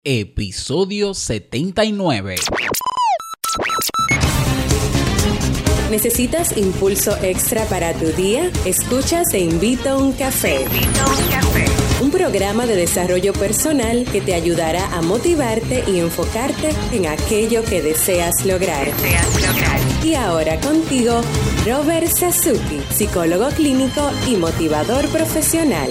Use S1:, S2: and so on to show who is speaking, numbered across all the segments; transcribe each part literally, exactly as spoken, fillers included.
S1: Episodio setenta y nueve.
S2: ¿Necesitas impulso extra para tu día? Escucha Te Invito a un Café. Te Invito a un Café. Un programa de desarrollo personal que te ayudará a motivarte y enfocarte en aquello que deseas lograr. Deseas lograr. Y ahora contigo, Robert Sasuki, psicólogo clínico y motivador profesional.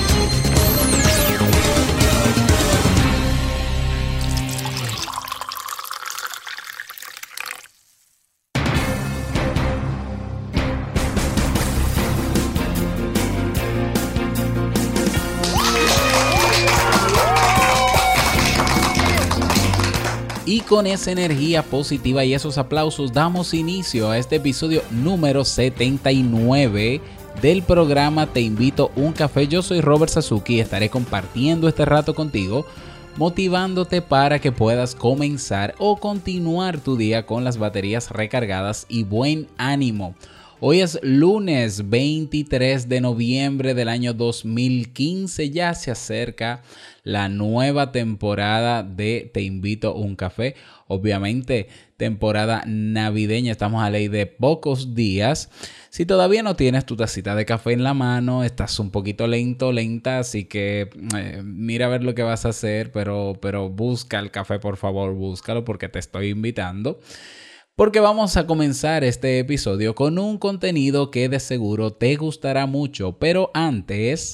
S1: Y con esa energía positiva y esos aplausos damos inicio a este episodio número setenta y nueve del programa Te Invito a un Café. Yo soy Robert Sasuki y estaré compartiendo este rato contigo, motivándote para que puedas comenzar o continuar tu día con las baterías recargadas y buen ánimo. Hoy es lunes veintitrés de noviembre del año dos mil quince, ya se acerca la nueva temporada de Te Invito a un Café, obviamente temporada navideña, estamos a ley de pocos días. Si todavía no tienes tu tacita de café en la mano, estás un poquito lento, lenta, así que eh, mira a ver lo que vas a hacer, pero, pero busca el café, por favor, búscalo porque te estoy invitando. Porque vamos a comenzar este episodio con un contenido que de seguro te gustará mucho, pero antes...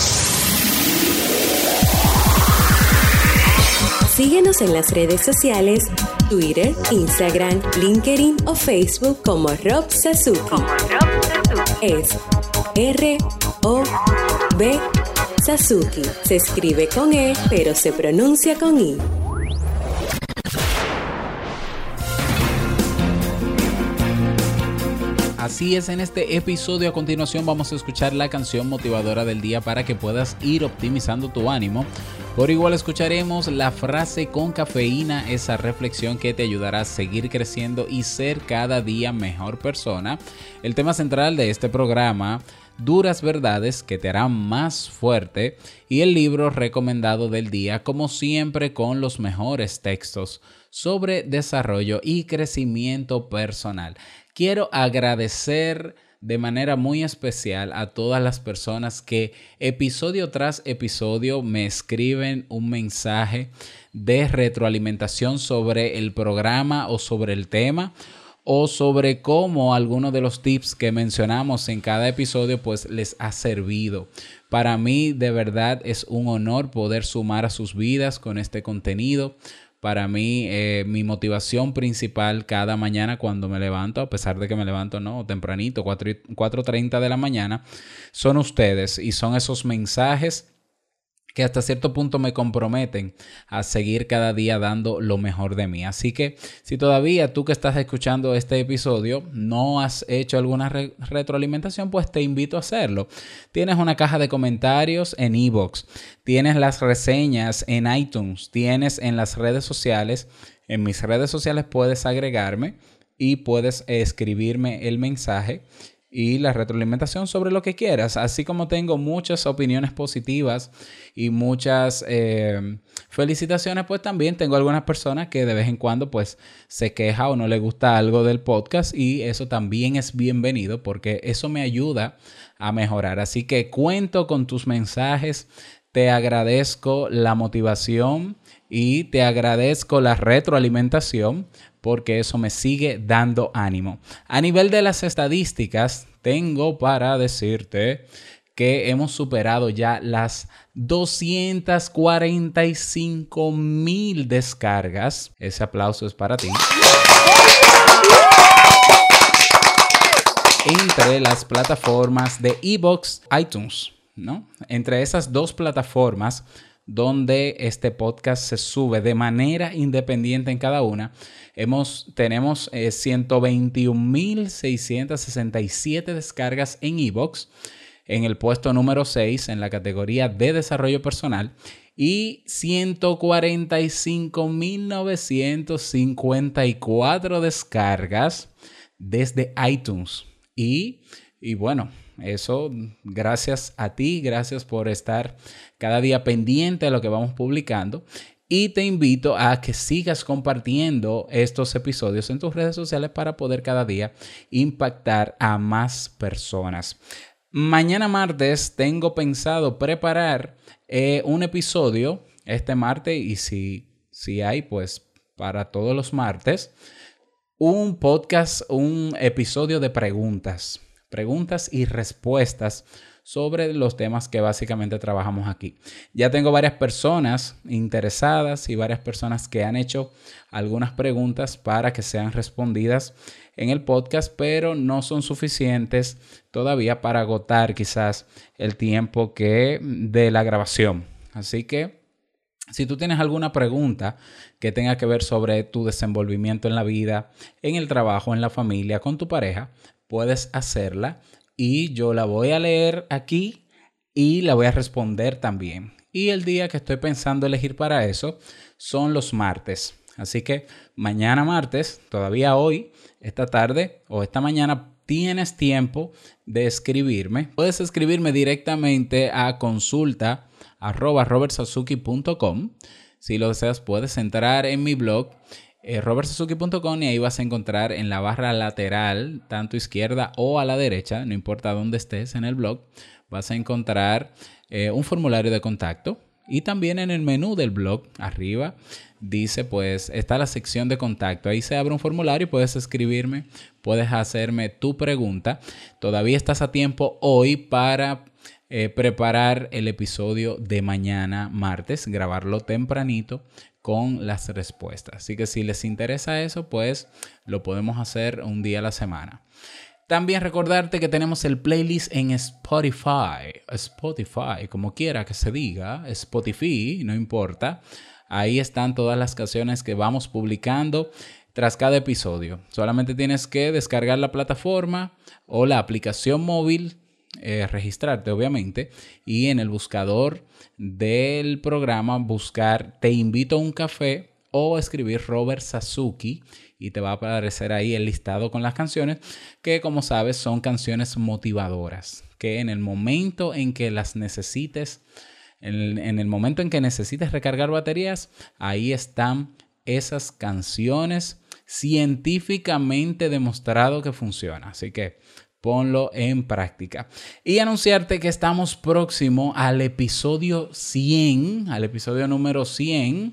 S2: Síguenos en las redes sociales, Twitter, Instagram, LinkedIn o Facebook como Rob Sasuki. Como Rob Sasuki. Es R O B Sasuki. Se escribe con E, pero se pronuncia con I.
S1: Así es, en este episodio a continuación vamos a escuchar la canción motivadora del día para que puedas ir optimizando tu ánimo. Por igual escucharemos la frase con cafeína, esa reflexión que te ayudará a seguir creciendo y ser cada día mejor persona. El tema central de este programa, duras verdades que te harán más fuerte, y el libro recomendado del día, como siempre con los mejores textos sobre desarrollo y crecimiento personal. Quiero agradecer de manera muy especial a todas las personas que episodio tras episodio me escriben un mensaje de retroalimentación sobre el programa o sobre el tema o sobre cómo algunos de los tips que mencionamos en cada episodio pues les ha servido. Para mí de verdad es un honor poder sumar a sus vidas con este contenido. Para mí, eh, mi motivación principal cada mañana cuando me levanto, a pesar de que me levanto no tempranito, cuatro y treinta de la mañana, son ustedes y son esos mensajes que hasta cierto punto me comprometen a seguir cada día dando lo mejor de mí. Así que si todavía tú que estás escuchando este episodio no has hecho alguna re- retroalimentación, pues te invito a hacerlo. Tienes una caja de comentarios en iVoox, tienes las reseñas en iTunes, tienes en las redes sociales. En mis redes sociales puedes agregarme y puedes escribirme el mensaje y la retroalimentación sobre lo que quieras, así como tengo muchas opiniones positivas y muchas eh, felicitaciones, pues también tengo algunas personas que de vez en cuando pues se queja o no le gusta algo del podcast, y eso también es bienvenido porque eso me ayuda a mejorar. Así que cuento con tus mensajes, te agradezco la motivación y te agradezco la retroalimentación, porque eso me sigue dando ánimo. A nivel de las estadísticas, tengo para decirte que hemos superado ya las doscientas cuarenta y cinco mil descargas. Ese aplauso es para ti. Entre las plataformas de iVoox, iTunes, ¿no? Entre esas dos plataformas donde este podcast se sube de manera independiente en cada una, hemos, tenemos eh, ciento veintiún mil seiscientas sesenta y siete descargas en iVoox, en el puesto número seis en la categoría de desarrollo personal, y ciento cuarenta y cinco mil novecientas cincuenta y cuatro descargas desde iTunes. Y, y bueno, eso gracias a ti, gracias por estar cada día pendiente de lo que vamos publicando. Y te invito a que sigas compartiendo estos episodios en tus redes sociales para poder cada día impactar a más personas. Mañana martes tengo pensado preparar eh, un episodio este martes y si, si hay, pues para todos los martes, un podcast, un episodio de preguntas, preguntas y respuestas sobre los temas que básicamente trabajamos aquí. Ya tengo varias personas interesadas y varias personas que han hecho algunas preguntas para que sean respondidas en el podcast, pero no son suficientes todavía para agotar quizás el tiempo que de la grabación. Así que si tú tienes alguna pregunta que tenga que ver sobre tu desenvolvimiento en la vida, en el trabajo, en la familia, con tu pareja, puedes hacerla. Y yo la voy a leer aquí y la voy a responder también. Y el día que estoy pensando elegir para eso son los martes. Así que mañana martes, todavía hoy, esta tarde o esta mañana, tienes tiempo de escribirme. Puedes escribirme directamente a consulta arroba robertsazuki punto com. Si lo deseas, puedes entrar en mi blog Eh, robert sazuki punto com y ahí vas a encontrar en la barra lateral, tanto izquierda o a la derecha, no importa dónde estés en el blog, vas a encontrar eh, un formulario de contacto y también en el menú del blog arriba dice pues está la sección de contacto, ahí se abre un formulario y puedes escribirme, puedes hacerme tu pregunta. Todavía estás a tiempo hoy para eh, preparar el episodio de mañana martes, grabarlo tempranito con las respuestas. Así que si les interesa eso, pues lo podemos hacer un día a la semana. También recordarte que tenemos el playlist en Spotify. Spotify, como quiera que se diga, Spotify, no importa. Ahí están todas las canciones que vamos publicando tras cada episodio. Solamente tienes que descargar la plataforma o la aplicación móvil, Eh, registrarte obviamente y en el buscador del programa buscar Te invito a un café o escribir Robert Sazuki y te va a aparecer ahí el listado con las canciones que, como sabes, son canciones motivadoras que en el momento en que las necesites, en, en el momento en que necesites recargar baterías, ahí están esas canciones científicamente demostrado que funciona. Así que ponlo en práctica. Y anunciarte que estamos próximo al episodio cien, al episodio número cien,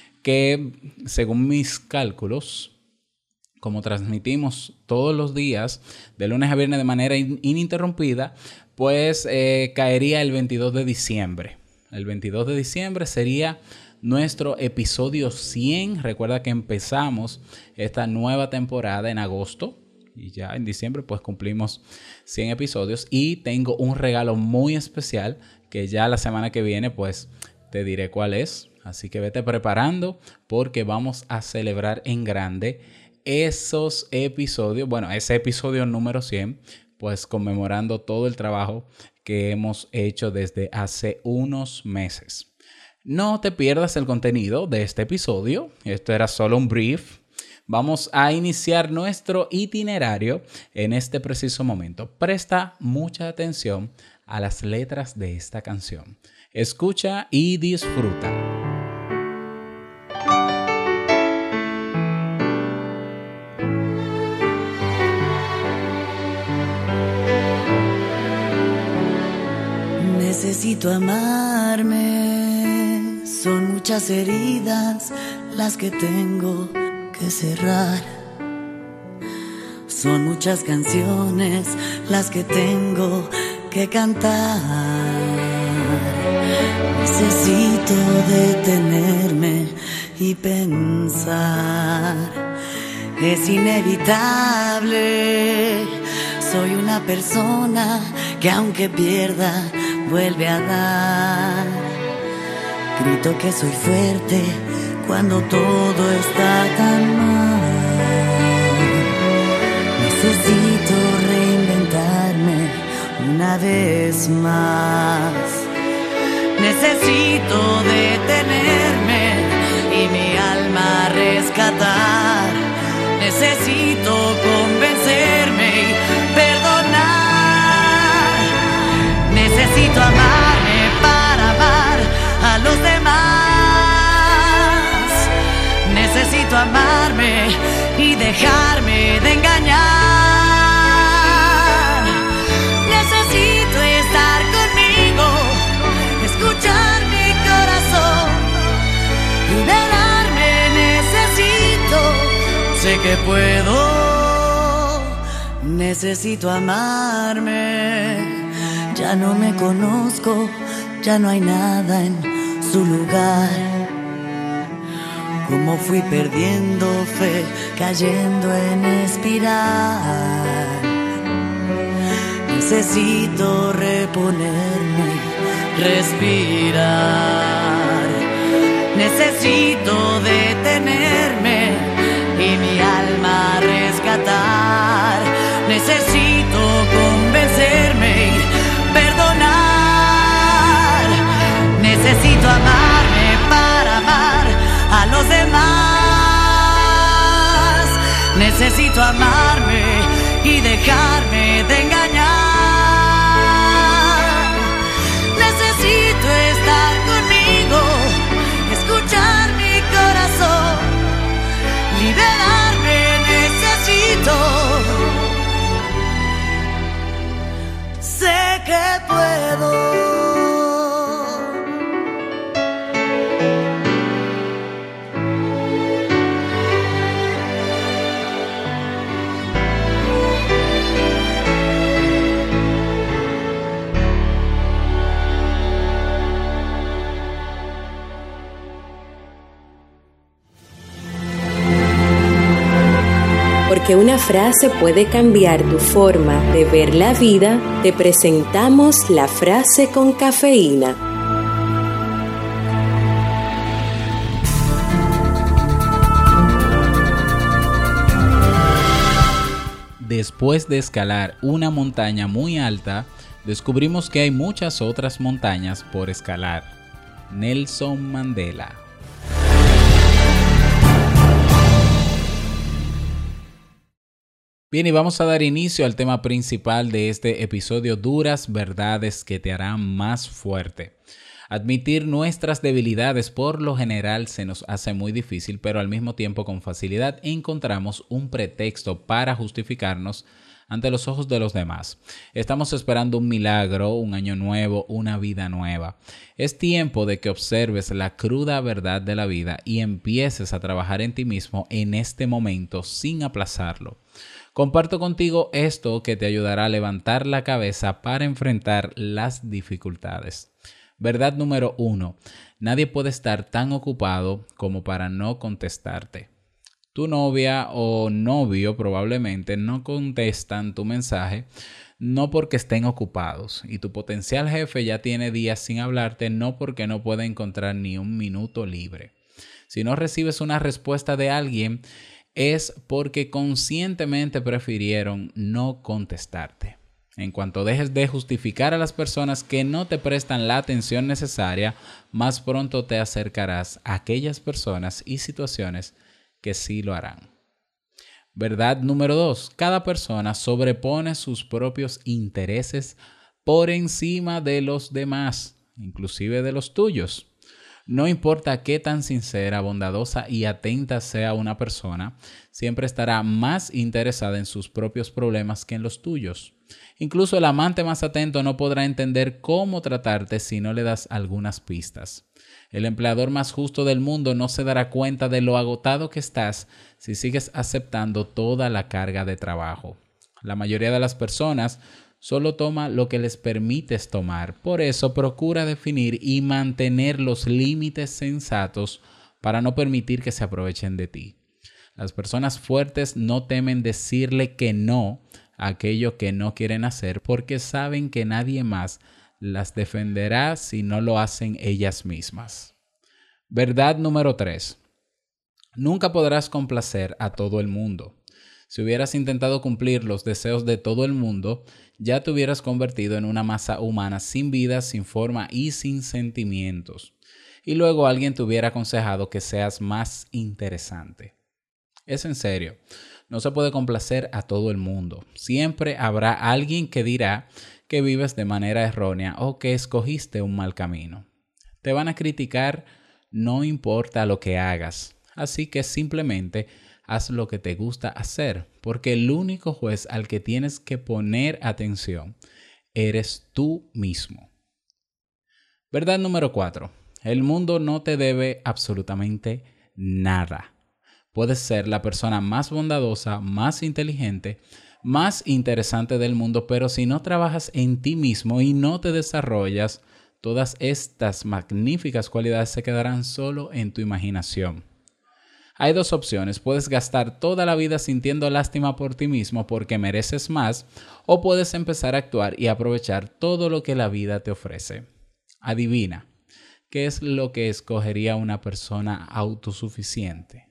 S1: que según mis cálculos, como transmitimos todos los días, de lunes a viernes de manera in- ininterrumpida, pues eh, caería el veintidós de diciembre. El veintidós de diciembre sería nuestro episodio cien. Recuerda que empezamos esta nueva temporada en agosto. Y ya en diciembre pues cumplimos cien episodios y tengo un regalo muy especial que ya la semana que viene pues te diré cuál es. Así que vete preparando porque vamos a celebrar en grande esos episodios. Bueno, ese episodio número cien pues conmemorando todo el trabajo que hemos hecho desde hace unos meses. No te pierdas el contenido de este episodio. Esto era solo un brief. Vamos a iniciar nuestro itinerario en este preciso momento. Presta mucha atención a las letras de esta canción. Escucha y disfruta.
S3: Necesito amarme, son muchas heridas las que tengo que cerrar. Son muchas canciones las que tengo que cantar. Necesito detenerme y pensar. Es inevitable, soy una persona que aunque pierda, vuelve a dar. Grito que soy fuerte cuando todo está tan mal. Necesito reinventarme una vez más. Necesito detenerme y mi alma rescatar. Necesito convencerme y perdonar. Necesito amarme para amar a los demás. Necesito amarme y dejarme de engañar. Necesito estar conmigo, escuchar mi corazón, liberarme. Necesito, sé que puedo. Necesito amarme. Ya no me conozco, ya no hay nada en su lugar. Como fui perdiendo fe, cayendo en espiral. Necesito reponerme, respirar. Necesito detenerme y mi alma rescatar. Necesito convencerme y perdonar. Necesito amarme para amar a los demás. Necesito amarme y dejarme de engañar. Necesito estar conmigo, escuchar mi corazón, liberarme. Necesito, sé que puedo.
S2: Porque una frase puede cambiar tu forma de ver la vida, te presentamos la frase con cafeína.
S1: Después de escalar una montaña muy alta, descubrimos que hay muchas otras montañas por escalar. Nelson Mandela. Bien, y vamos a dar inicio al tema principal de este episodio: duras verdades que te harán más fuerte. Admitir nuestras debilidades por lo general se nos hace muy difícil, pero al mismo tiempo con facilidad encontramos un pretexto para justificarnos ante los ojos de los demás. Estamos esperando un milagro, un año nuevo, una vida nueva. Es tiempo de que observes la cruda verdad de la vida y empieces a trabajar en ti mismo en este momento sin aplazarlo. Comparto contigo esto que te ayudará a levantar la cabeza para enfrentar las dificultades. Verdad número uno. Nadie puede estar tan ocupado como para no contestarte. Tu novia o novio probablemente no contestan tu mensaje, no porque estén ocupados, y tu potencial jefe ya tiene días sin hablarte, no porque no puede encontrar ni un minuto libre. Si no recibes una respuesta de alguien, es porque conscientemente prefirieron no contestarte. En cuanto dejes de justificar a las personas que no te prestan la atención necesaria, más pronto te acercarás a aquellas personas y situaciones que sí lo harán. Verdad número dos. Cada persona sobrepone sus propios intereses por encima de los demás, inclusive de los tuyos. No importa qué tan sincera, bondadosa y atenta sea una persona, siempre estará más interesada en sus propios problemas que en los tuyos. Incluso el amante más atento no podrá entender cómo tratarte si no le das algunas pistas. El empleador más justo del mundo no se dará cuenta de lo agotado que estás si sigues aceptando toda la carga de trabajo. La mayoría de las personas solo toma lo que les permites tomar. Por eso procura definir y mantener los límites sensatos para no permitir que se aprovechen de ti. Las personas fuertes no temen decirle que no a aquello que no quieren hacer porque saben que nadie más las defenderá si no lo hacen ellas mismas. Verdad número tres. Nunca podrás complacer a todo el mundo. Si hubieras intentado cumplir los deseos de todo el mundo, ya te hubieras convertido en una masa humana sin vida, sin forma y sin sentimientos. Y luego alguien te hubiera aconsejado que seas más interesante. Es en serio, no se puede complacer a todo el mundo. Siempre habrá alguien que dirá que vives de manera errónea o que escogiste un mal camino. Te van a criticar, no importa lo que hagas. Así que simplemente haz lo que te gusta hacer, porque el único juez al que tienes que poner atención eres tú mismo. Verdad número cuatro. El mundo no te debe absolutamente nada. Puedes ser la persona más bondadosa, más inteligente, más interesante del mundo, pero si no trabajas en ti mismo y no te desarrollas, todas estas magníficas cualidades se quedarán solo en tu imaginación. Hay dos opciones. Puedes gastar toda la vida sintiendo lástima por ti mismo porque mereces más, o puedes empezar a actuar y aprovechar todo lo que la vida te ofrece. Adivina, ¿qué es lo que escogería una persona autosuficiente?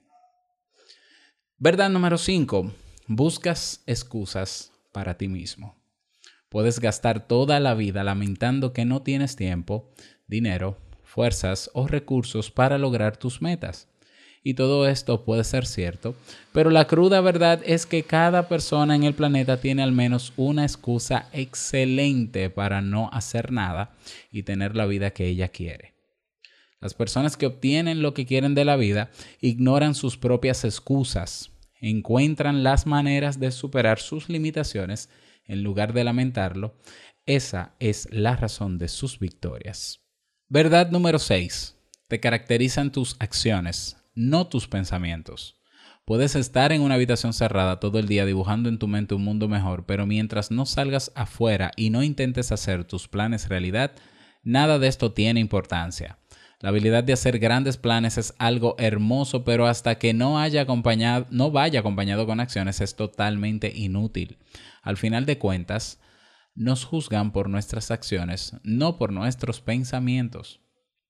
S1: Verdad número cinco. Buscas excusas para ti mismo. Puedes gastar toda la vida lamentando que no tienes tiempo, dinero, fuerzas o recursos para lograr tus metas. Y todo esto puede ser cierto, pero la cruda verdad es que cada persona en el planeta tiene al menos una excusa excelente para no hacer nada y tener la vida que ella quiere. Las personas que obtienen lo que quieren de la vida ignoran sus propias excusas, encuentran las maneras de superar sus limitaciones en lugar de lamentarlo. Esa es la razón de sus victorias. Verdad número seis. Te caracterizan tus acciones, no tus pensamientos. Puedes estar en una habitación cerrada todo el día dibujando en tu mente un mundo mejor, pero mientras no salgas afuera y no intentes hacer tus planes realidad, nada de esto tiene importancia. La habilidad de hacer grandes planes es algo hermoso, pero hasta que no haya acompañado, no vaya acompañado con acciones es totalmente inútil. Al final de cuentas, nos juzgan por nuestras acciones, no por nuestros pensamientos.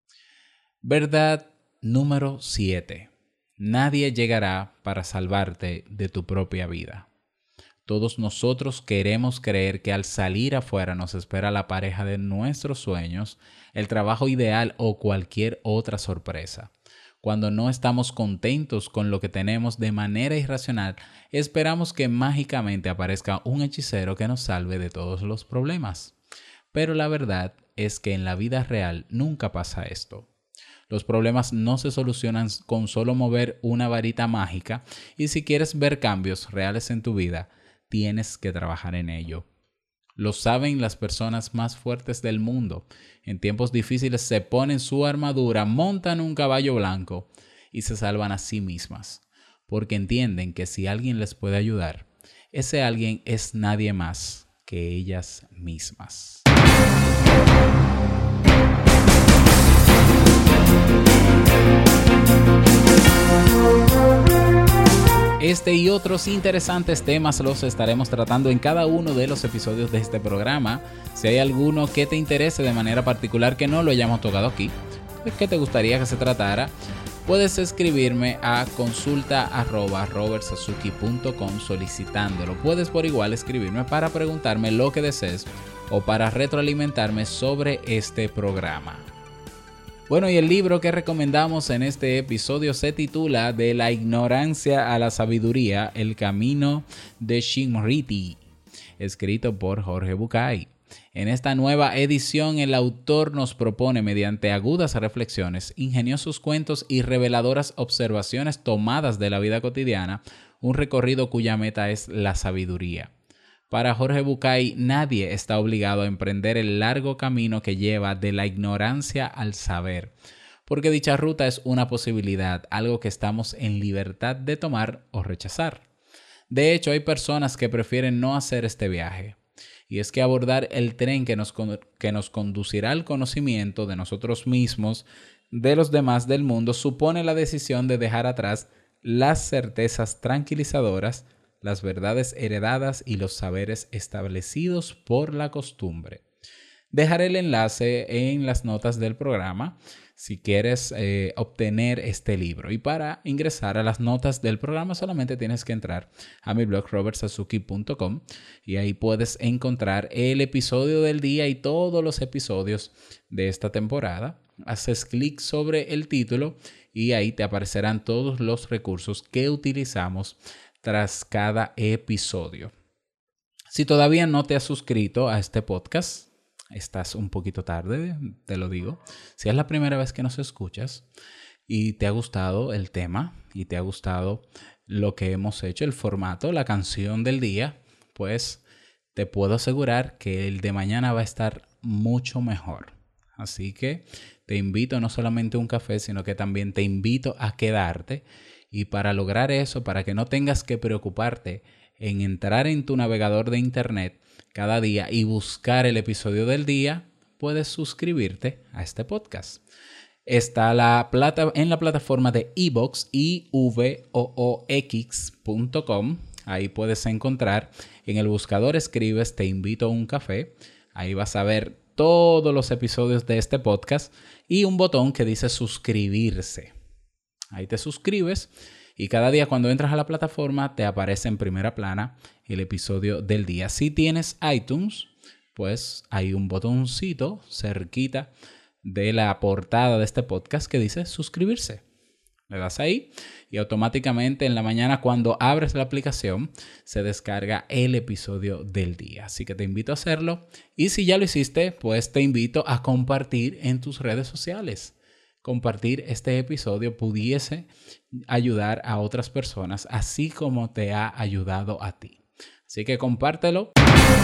S1: Verdad número siete. Nadie llegará para salvarte de tu propia vida. Todos nosotros queremos creer que al salir afuera nos espera la pareja de nuestros sueños, el trabajo ideal o cualquier otra sorpresa. Cuando no estamos contentos con lo que tenemos de manera irracional, esperamos que mágicamente aparezca un hechicero que nos salve de todos los problemas. Pero la verdad es que en la vida real nunca pasa esto. Los problemas no se solucionan con solo mover una varita mágica, y si quieres ver cambios reales en tu vida, tienes que trabajar en ello. Lo saben las personas más fuertes del mundo. En tiempos difíciles se ponen su armadura, montan un caballo blanco y se salvan a sí mismas, porque entienden que si alguien les puede ayudar, ese alguien es nadie más que ellas mismas. Este y otros interesantes temas los estaremos tratando en cada uno de los episodios de este programa. Si hay alguno que te interese de manera particular que no lo hayamos tocado aquí, pues que te gustaría que se tratara, puedes escribirme a consulta arroba robertsazuki punto com solicitándolo. Puedes por igual escribirme para preguntarme lo que desees o para retroalimentarme sobre este programa. Bueno, y el libro que recomendamos en este episodio se titula De la ignorancia a la sabiduría, el camino de Smriti, escrito por Jorge Bucay. En esta nueva edición, el autor nos propone, mediante agudas reflexiones, ingeniosos cuentos y reveladoras observaciones tomadas de la vida cotidiana, un recorrido cuya meta es la sabiduría. Para Jorge Bucay, nadie está obligado a emprender el largo camino que lleva de la ignorancia al saber, porque dicha ruta es una posibilidad, algo que estamos en libertad de tomar o rechazar. De hecho, hay personas que prefieren no hacer este viaje, y es que abordar el tren que nos, que nos conducirá al conocimiento de nosotros mismos, de los demás del mundo, supone la decisión de dejar atrás las certezas tranquilizadoras, las verdades heredadas y los saberes establecidos por la costumbre. Dejaré el enlace en las notas del programa si quieres eh, obtener este libro. Y para ingresar a las notas del programa solamente tienes que entrar a mi blog robertsazuki punto com y ahí puedes encontrar el episodio del día y todos los episodios de esta temporada. Haces clic sobre el título y ahí te aparecerán todos los recursos que utilizamos tras cada episodio. Si todavía no te has suscrito a este podcast, estás un poquito tarde, te lo digo. Si es la primera vez que nos escuchas, y te ha gustado el tema y te ha gustado lo que hemos hecho, el formato, la canción del día, pues te puedo asegurar que el de mañana va a estar mucho mejor. Así que te invito no solamente a un café, sino que también te invito a quedarte. Y para lograr eso, para que no tengas que preocuparte en entrar en tu navegador de internet cada día y buscar el episodio del día, puedes suscribirte a este podcast. Está la plata, en la plataforma de iVoox, i v o o x punto com. Ahí puedes encontrar, en el buscador escribes Te invito a un café. Ahí vas a ver todos los episodios de este podcast y un botón que dice suscribirse. Ahí te suscribes y cada día cuando entras a la plataforma te aparece en primera plana el episodio del día. Si tienes iTunes, pues hay un botoncito cerquita de la portada de este podcast que dice suscribirse. Le das ahí y automáticamente en la mañana cuando abres la aplicación se descarga el episodio del día. Así que te invito a hacerlo y si ya lo hiciste, pues te invito a compartir en tus redes sociales. Compartir este episodio pudiese ayudar a otras personas así como te ha ayudado a ti. Así que compártelo.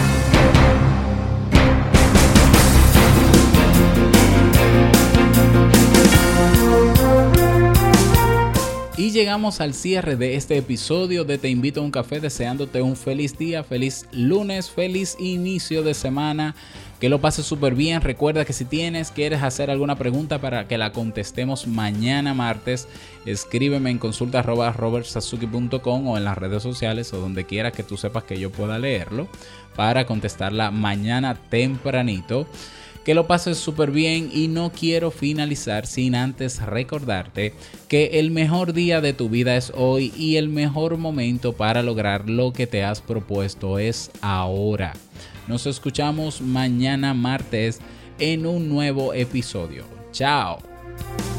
S1: Y llegamos al cierre de este episodio de Te invito a un café, deseándote un feliz día, feliz lunes, feliz inicio de semana, que lo pases súper bien. Recuerda que si tienes, quieres hacer alguna pregunta para que la contestemos mañana martes, escríbeme en consulta arroba robert sasuki punto com o en las redes sociales o donde quiera que tú sepas que yo pueda leerlo para contestarla mañana tempranito. Que lo pases súper bien y no quiero finalizar sin antes recordarte que el mejor día de tu vida es hoy y el mejor momento para lograr lo que te has propuesto es ahora. Nos escuchamos mañana martes en un nuevo episodio. Chao.